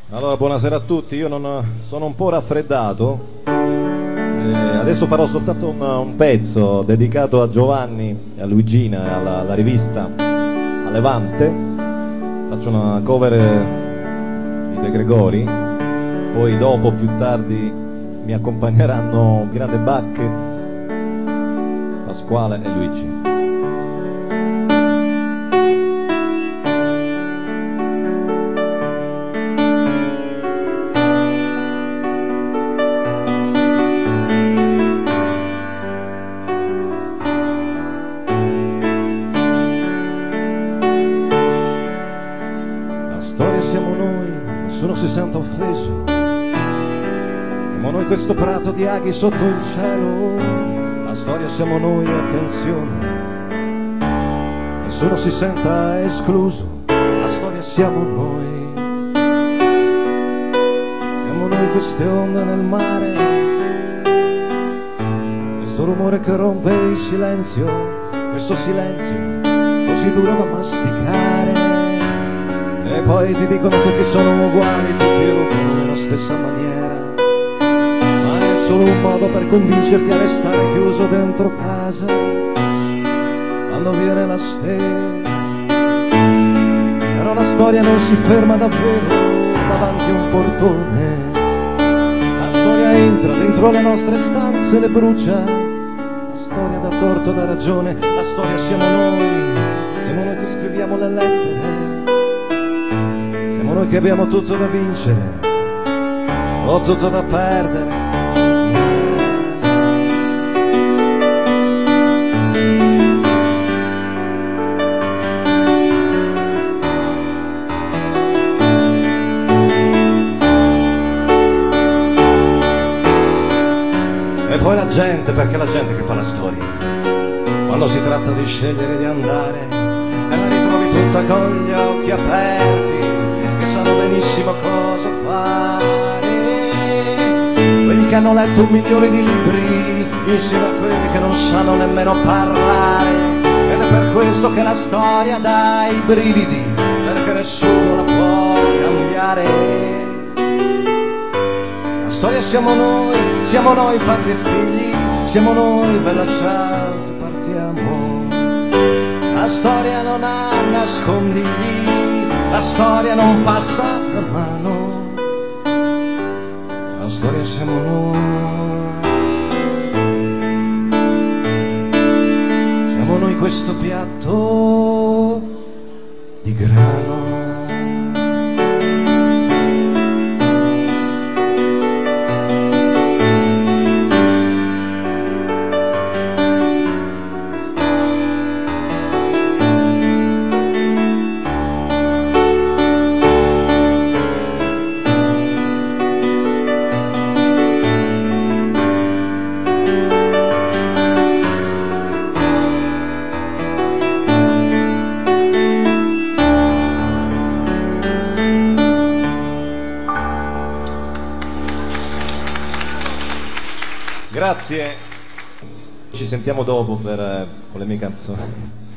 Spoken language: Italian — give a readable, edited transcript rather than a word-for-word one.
Allora, buonasera a tutti, io sono un po' raffreddato, adesso farò soltanto un pezzo dedicato a Giovanni e a Luigina, alla rivista A Levante. Faccio una cover di De Gregori, poi dopo, più tardi, mi accompagneranno Grande Bacche, Pasquale e Luigi. Storia siamo noi, nessuno si sente offeso. Siamo noi questo prato di aghi sotto il cielo. La storia siamo noi, attenzione, nessuno si senta escluso. La storia siamo noi. Siamo noi queste onde nel mare, questo rumore che rompe il silenzio, questo silenzio così duro da masticare. E poi ti dicono tutti sono uguali, tutti rubano nella stessa maniera, ma è solo un modo per convincerti a restare chiuso dentro casa quando viene la sera. Però la storia non si ferma davvero davanti a un portone. La storia entra dentro le nostre stanze, le brucia. La storia dà torto, dà ragione. La storia siamo noi che scriviamo le lettere. Siamo noi che abbiamo tutto da vincere o tutto da perdere. E poi la gente, perché la gente che fa la storia, quando si tratta di scegliere di andare, e la ritrovi tutta con gli occhi aperti, che sanno benissimo cosa fare. Quelli che hanno letto 1 milione di libri insieme a quelli che non sanno nemmeno parlare. Ed è per questo che la storia dà i brividi, perché nessuno la può cambiare. La storia siamo noi padri e figli, siamo noi, bella ciao che partiamo. La storia non ha nascondigli, la storia non passa la mano. La storia siamo noi questo piatto di grano. Grazie, ci sentiamo dopo con le mie canzoni.